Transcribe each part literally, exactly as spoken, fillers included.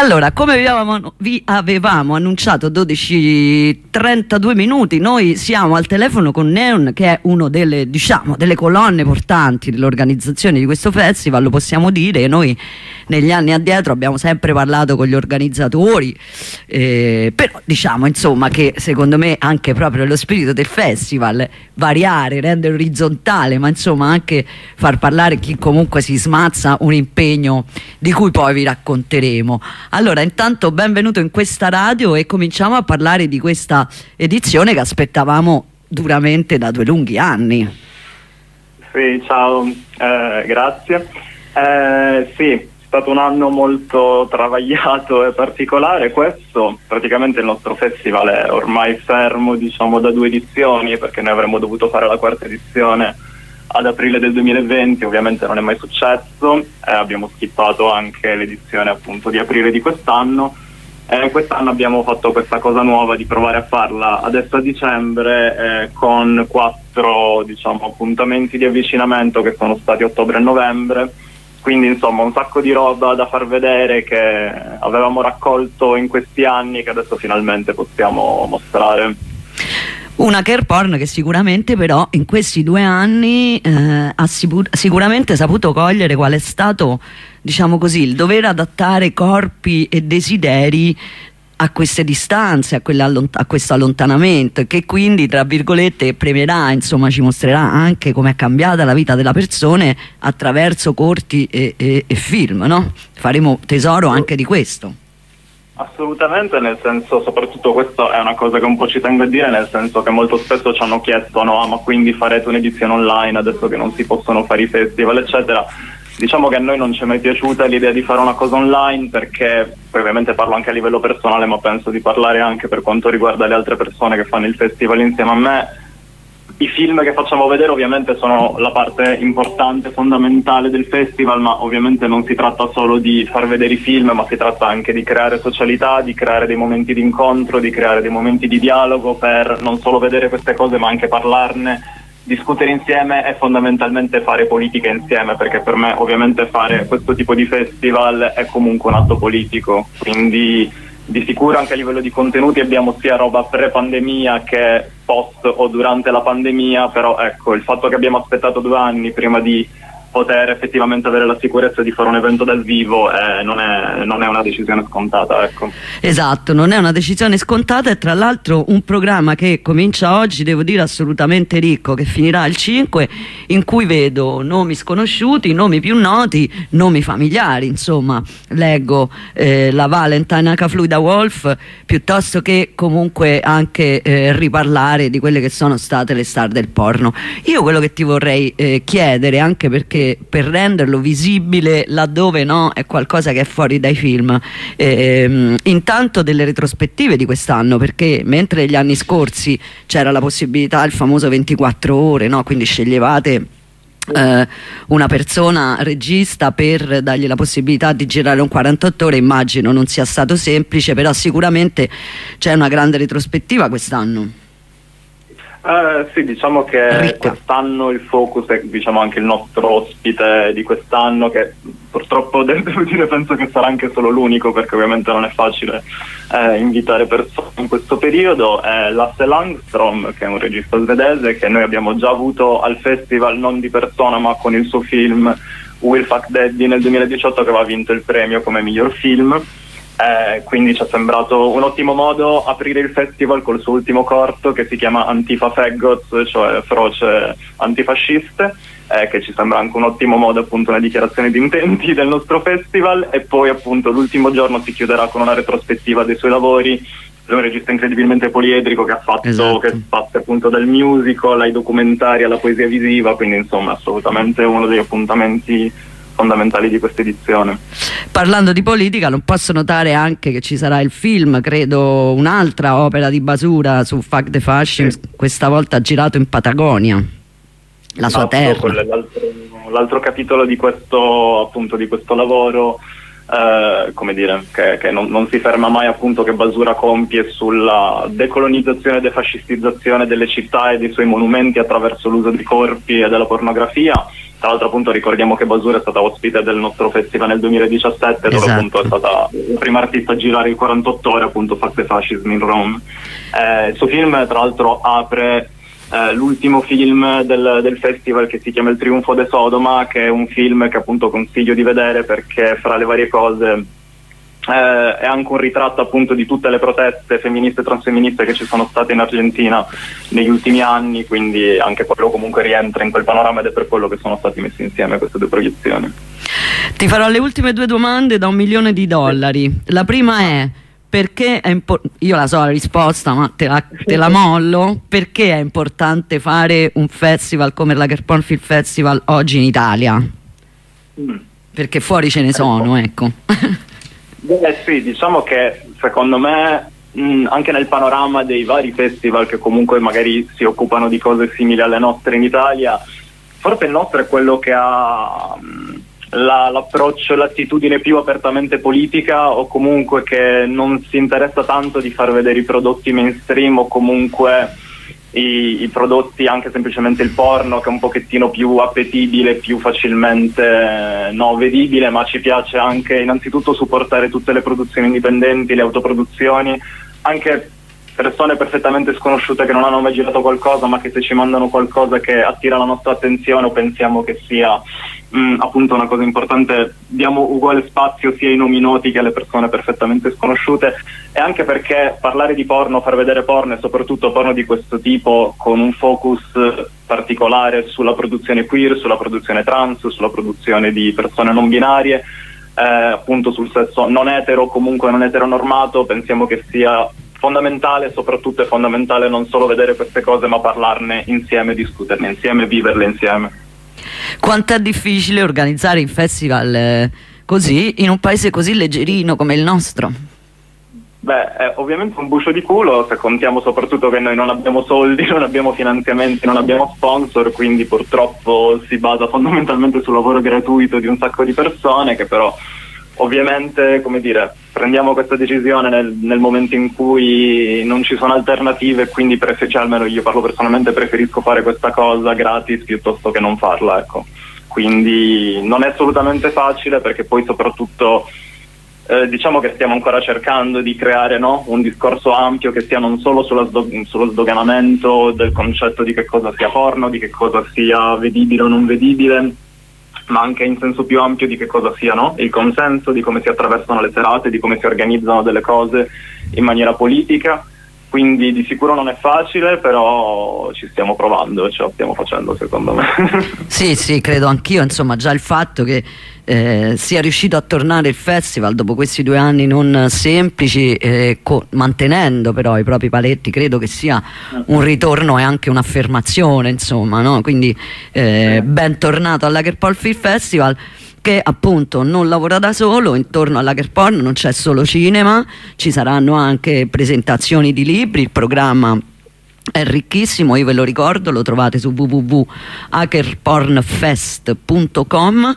Allora, come vi avevamo, vi avevamo annunciato dodici e trentadue minuti, noi siamo al telefono con Neon, che è uno delle, diciamo, delle colonne portanti dell'organizzazione di questo festival, lo possiamo dire. Noi negli anni addietro abbiamo sempre parlato con gli organizzatori, eh, però diciamo insomma che secondo me anche proprio lo spirito del festival, variare, rendere orizzontale, ma insomma anche far parlare chi comunque si smazza un impegno di cui poi vi racconteremo. Allora, intanto benvenuto in questa radio e cominciamo a parlare di questa edizione che aspettavamo duramente da due lunghi anni. Sì, ciao, eh, grazie. Eh, sì, è stato un anno molto travagliato e particolare. Questo, praticamente il nostro festival è ormai fermo, diciamo, da due edizioni, perché noi avremmo dovuto fare la quarta edizione ad aprile del duemilaventi, ovviamente non è mai successo, eh, abbiamo skippato anche l'edizione appunto di aprile di quest'anno, e eh, quest'anno abbiamo fatto questa cosa nuova di provare a farla adesso a dicembre, eh, con quattro, diciamo, appuntamenti di avvicinamento che sono stati ottobre e novembre, quindi insomma un sacco di roba da far vedere che avevamo raccolto in questi anni, che adesso finalmente possiamo mostrare. Una care porn che sicuramente però in questi due anni eh, ha sicuramente saputo cogliere qual è stato, diciamo così, il dover adattare corpi e desideri a queste distanze, a, a questo allontanamento, e che quindi tra virgolette premierà, insomma ci mostrerà anche come è cambiata la vita delle persone attraverso corti e, e, e film, no? Faremo tesoro anche di questo. Assolutamente, nel senso, soprattutto questo è una cosa che un po' ci tengo a dire, nel senso che molto spesso ci hanno chiesto no, ma quindi farete un'edizione online adesso che non si possono fare i festival eccetera. Diciamo che a noi non ci è mai piaciuta l'idea di fare una cosa online, perché poi ovviamente parlo anche a livello personale, ma penso di parlare anche per quanto riguarda le altre persone che fanno il festival insieme a me. I film che facciamo vedere ovviamente sono la parte importante, fondamentale del festival, ma ovviamente non si tratta solo di far vedere i film, ma si tratta anche di creare socialità, di creare dei momenti di incontro, di creare dei momenti di dialogo per non solo vedere queste cose ma anche parlarne, discutere insieme e fondamentalmente fare politica insieme, perché per me ovviamente fare questo tipo di festival è comunque un atto politico, quindi di sicuro anche a livello di contenuti abbiamo sia roba pre-pandemia che post o durante la pandemia, però ecco, il fatto che abbiamo aspettato due anni prima di poter effettivamente avere la sicurezza di fare un evento dal vivo eh, non, è, non è una decisione scontata, ecco. Esatto, non è una decisione scontata, e tra l'altro un programma che comincia oggi, devo dire assolutamente ricco, che finirà il cinque, in cui vedo nomi sconosciuti, nomi più noti, nomi familiari, insomma leggo eh, la Valentine H. Fluida Wolf, piuttosto che comunque anche eh, riparlare di quelle che sono state le star del porno. Io quello che ti vorrei eh, chiedere, anche perché per renderlo visibile laddove no è qualcosa che è fuori dai film, ehm, intanto delle retrospettive di quest'anno, perché mentre negli anni scorsi c'era la possibilità, il famoso ventiquattro ore, no? Quindi sceglievate eh, una persona regista per dargli la possibilità di girare un quarantotto ore, immagino non sia stato semplice, però sicuramente c'è una grande retrospettiva quest'anno. Eh, sì, diciamo che quest'anno il focus è, diciamo, anche il nostro ospite di quest'anno, che purtroppo devo dire penso che sarà anche solo l'unico, perché ovviamente non è facile eh, invitare persone in questo periodo, è Lasse Langstrom, che è un regista svedese che noi abbiamo già avuto al festival, non di persona ma con il suo film Will Fuck Daddy nel duemiladiciotto, che aveva vinto il premio come miglior film. Eh, quindi ci è sembrato un ottimo modo aprire il festival col suo ultimo corto, che si chiama Antifa Faggots, cioè feroce antifasciste, eh, che ci sembra anche un ottimo modo, appunto, una dichiarazione di intenti del nostro festival. E poi appunto l'ultimo giorno si chiuderà con una retrospettiva dei suoi lavori. È un regista incredibilmente poliedrico che ha fatto, esatto, che parte appunto dal musical ai documentari alla poesia visiva, quindi insomma assolutamente uno degli appuntamenti fondamentali di questa edizione. Parlando di politica, non posso notare anche che ci sarà il film, credo un'altra opera di Basura su Fuck the Fascism, sì, questa volta girato in Patagonia, la sua esatto, terra. L'altro, l'altro capitolo di questo, appunto, di questo lavoro eh, come dire, che, che non, non si ferma mai, appunto, che Basura compie sulla decolonizzazione e defascistizzazione delle città e dei suoi monumenti attraverso l'uso di corpi e della pornografia. Tra l'altro, appunto, ricordiamo che Basura è stata ospite del nostro festival nel duemiladiciassette, dove esatto. appunto è stata la prima artista a girare in quarantotto ore, appunto, Fuck the Fascism in Rome. Eh, il suo film, tra l'altro, apre eh, l'ultimo film del, del festival, che si chiama Il Trionfo de Sodoma, che è un film che appunto consiglio di vedere, perché fra le varie cose Eh, è anche un ritratto, appunto, di tutte le proteste femministe e transfemministe che ci sono state in Argentina negli ultimi anni, quindi anche quello comunque rientra in quel panorama, ed è per quello che sono stati messi insieme queste due proiezioni. Ti farò le ultime due domande da un milione di dollari. La prima è: perché è importante, io la so la risposta ma te la, te la mollo, perché è importante fare un festival come il Lager Porn Film Festival oggi in Italia? Mm. Perché fuori ce ne sono, ecco. Beh, sì, diciamo che secondo me mh, anche nel panorama dei vari festival che comunque magari si occupano di cose simili alle nostre in Italia, forse il nostro è quello che ha mh, la, l'approccio, l'attitudine più apertamente politica, o comunque che non si interessa tanto di far vedere i prodotti mainstream, o comunque I, i prodotti, anche semplicemente il porno, che è un pochettino più appetibile, più facilmente eh, no, vedibile, ma ci piace anche innanzitutto supportare tutte le produzioni indipendenti, le autoproduzioni, anche persone perfettamente sconosciute che non hanno mai girato qualcosa, ma che se ci mandano qualcosa che attira la nostra attenzione o pensiamo che sia mh, appunto una cosa importante, diamo uguale spazio sia ai nomi noti che alle persone perfettamente sconosciute. E anche perché parlare di porno, far vedere porno, e soprattutto porno di questo tipo, con un focus particolare sulla produzione queer, sulla produzione trans, sulla produzione di persone non binarie, eh, appunto sul sesso non etero, comunque non eteronormato, pensiamo che sia fondamentale. Soprattutto è fondamentale non solo vedere queste cose, ma parlarne insieme, discuterne insieme, viverle insieme. Quanto è difficile organizzare un festival eh, così in un paese così leggerino come il nostro? Beh, è ovviamente un bucio di culo, se contiamo soprattutto che noi non abbiamo soldi, non abbiamo finanziamenti, non abbiamo sponsor, quindi purtroppo si basa fondamentalmente sul lavoro gratuito di un sacco di persone, che però ovviamente, come dire, prendiamo questa decisione nel, nel momento in cui non ci sono alternative, quindi prefer- cioè, almeno io parlo personalmente, preferisco fare questa cosa gratis piuttosto che non farla, ecco. Quindi non è assolutamente facile, perché poi soprattutto eh, diciamo che stiamo ancora cercando di creare, no, un discorso ampio che sia non solo sulla sdo- sullo sdoganamento del concetto di che cosa sia porno, di che cosa sia vedibile o non vedibile, ma anche in senso più ampio di che cosa sia, no? Il consenso, di come si attraversano le serate, di come si organizzano delle cose in maniera politica. Quindi di sicuro non è facile, però ci stiamo provando, ce la stiamo facendo, secondo me. Sì, sì, credo anch'io. Insomma, già il fatto che eh, sia riuscito a tornare il festival dopo questi due anni non semplici, eh, mantenendo però i propri paletti, credo che sia un ritorno e anche un'affermazione, insomma, no? Quindi eh, bentornato al Lager Porn Film Festival, che appunto non lavora da solo. Intorno al Lager Porn non c'è solo cinema, ci saranno anche presentazioni di libri, il programma è ricchissimo, io ve lo ricordo, lo trovate su w w w punto hacker porn fest punto com.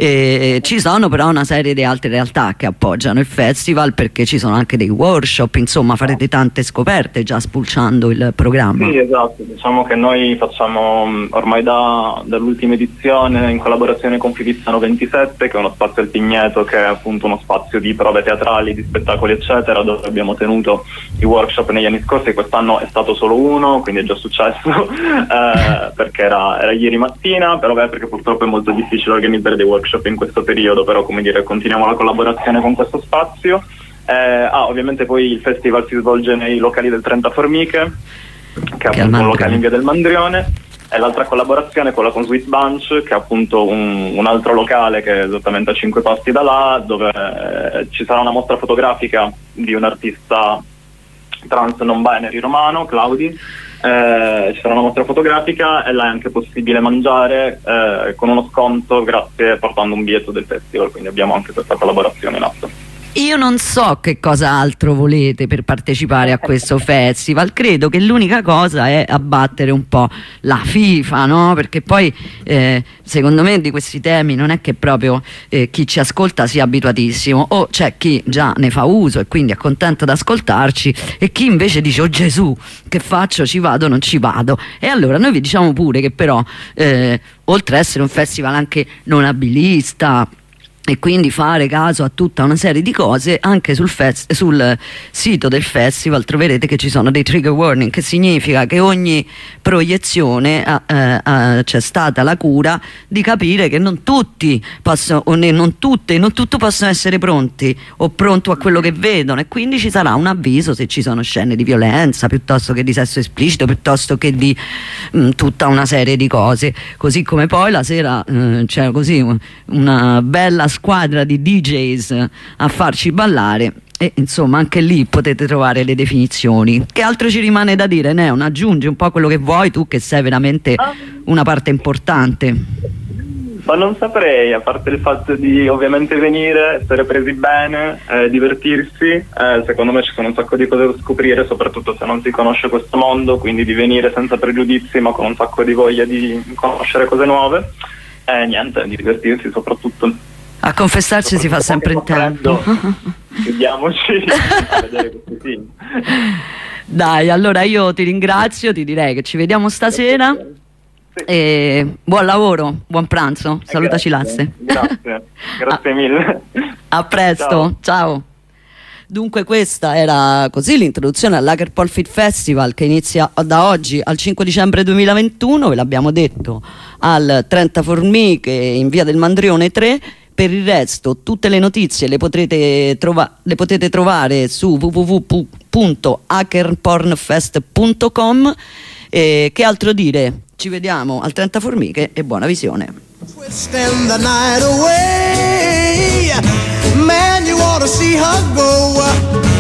E ci sono però una serie di altre realtà che appoggiano il festival, perché ci sono anche dei workshop, insomma farete tante scoperte già spulciando il programma. Sì, esatto, diciamo che noi facciamo ormai da, dall'ultima edizione in collaborazione con Fivizzano ventisette, che è uno spazio al Pigneto, che è appunto uno spazio di prove teatrali, di spettacoli eccetera, dove abbiamo tenuto i workshop negli anni scorsi. Quest'anno è stato solo uno, quindi è già successo, eh, perché era, era ieri mattina, però beh, perché purtroppo è molto difficile organizzare dei workshop in questo periodo, però come dire continuiamo la collaborazione con questo spazio. Eh, ah, ovviamente poi il festival si svolge nei locali del trenta Formiche, che è appunto un locale in via del Mandrione, e l'altra collaborazione è quella con Sweet Bunch, che è appunto un, un altro locale che è esattamente a cinque passi da là, dove eh, ci sarà una mostra fotografica di un artista trans non binary romano, Claudi. Eh, ci sarà una mostra fotografica e là è anche possibile mangiare eh, con uno sconto, grazie, portando un biglietto del festival, quindi abbiamo anche questa collaborazione in atto. Io non so che cosa altro volete per partecipare a questo festival, credo che l'unica cosa è abbattere un po' la FIFA, no? Perché poi eh, secondo me di questi temi non è che proprio eh, chi ci ascolta sia abituatissimo, o c'è chi già ne fa uso e quindi è contento ad ascoltarci, e chi invece dice: oh Gesù, che faccio, ci vado o non ci vado? E allora noi vi diciamo pure che però eh, oltre ad essere un festival anche non abilista e quindi fare caso a tutta una serie di cose, anche sul, fest- sul sito del festival troverete che ci sono dei trigger warning, che significa che ogni proiezione eh, eh, c'è stata la cura di capire che non tutti possono, o ne, non tutte, non tutto possono essere pronti o pronto a quello che vedono, e quindi ci sarà un avviso se ci sono scene di violenza piuttosto che di sesso esplicito, piuttosto che di mh, tutta una serie di cose, così come poi la sera eh, c'è così una bella squadra di D Js a farci ballare, e insomma anche lì potete trovare le definizioni. Che altro ci rimane da dire, Neon? Aggiungi un po' quello che vuoi tu, che sei veramente una parte importante. Ma non saprei, a parte il fatto di ovviamente venire, essere presi bene, eh, divertirsi, eh, secondo me ci sono un sacco di cose da scoprire, soprattutto se non si conosce questo mondo, quindi di venire senza pregiudizi ma con un sacco di voglia di conoscere cose nuove, e eh, niente, di divertirsi soprattutto. A confessarci si fa sempre in tempo. Chiudiamoci a vedere questi film. Dai, allora io ti ringrazio, ti direi che ci vediamo stasera. Sì. E buon lavoro, buon pranzo, eh, salutaci Lasse. Grazie, grazie mille. A presto, ciao. Ciao. Dunque questa era così l'introduzione all'Hacker Pole Fit Festival, che inizia da oggi al cinque dicembre duemilaventuno, ve l'abbiamo detto, al trenta Formiche in via del Mandrione tre. Per il resto tutte le notizie le potrete, trova- le potete trovare su w w w punto hacker porn fest punto com. Eh, che altro dire? Ci vediamo al trenta Formiche e buona visione. Man, you ought to see her go.